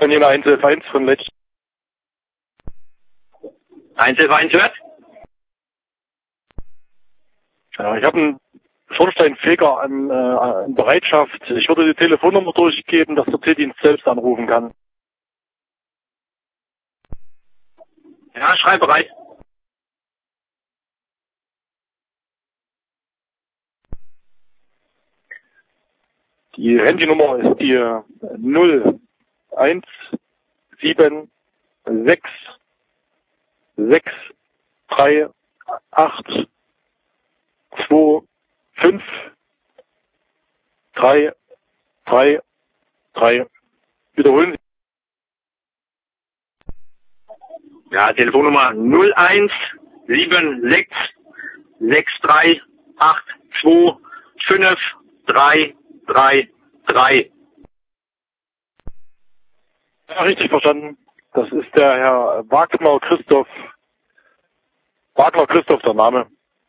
Jena 111 von Letsch. 111 hört? Ja, ich habe einen Schornsteinfeger an Bereitschaft. Ich würde die Telefonnummer durchgeben, dass der T-Dienst selbst anrufen kann. Ja, schreib bereit. Die Handynummer ist die 01763825333. Wiederholen Sie. Ja, Telefonnummer 01763825333. Ja, richtig verstanden. Das ist der Herr Wagner Christoph. Wagner Christoph, der Name.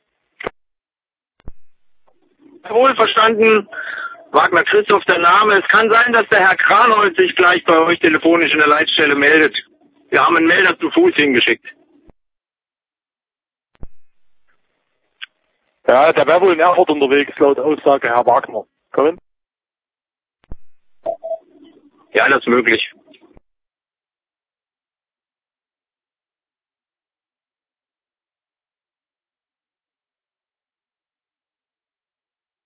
Wohl verstanden. Wagner Christoph, der Name. Es kann sein, dass der Herr Kranholz sich gleich bei euch telefonisch in der Leitstelle meldet. Wir haben einen Melder zu Fuß hingeschickt. Ja, der wäre wohl in Erfurt unterwegs, laut Aussage Herr Wagner. Kommen? Ja, das ist möglich.